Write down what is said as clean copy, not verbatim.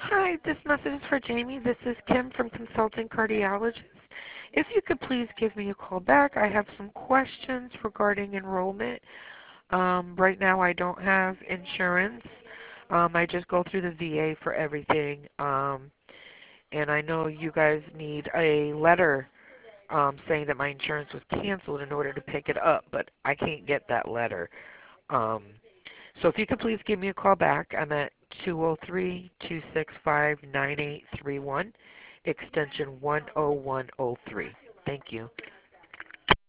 Hi, this message is for Jamie. This is Kim from Consulting Cardiologist. If you could please give me a call back, I have some questions regarding enrollment. Right now I don't have insurance. I just go through the VA for everything. And I know you guys need a letter saying that my insurance was canceled in order to pick it up, but I can't get that letter. Um, so if you could please give me a call back, I'm at 203-265-9831, extension 10103. Thank you.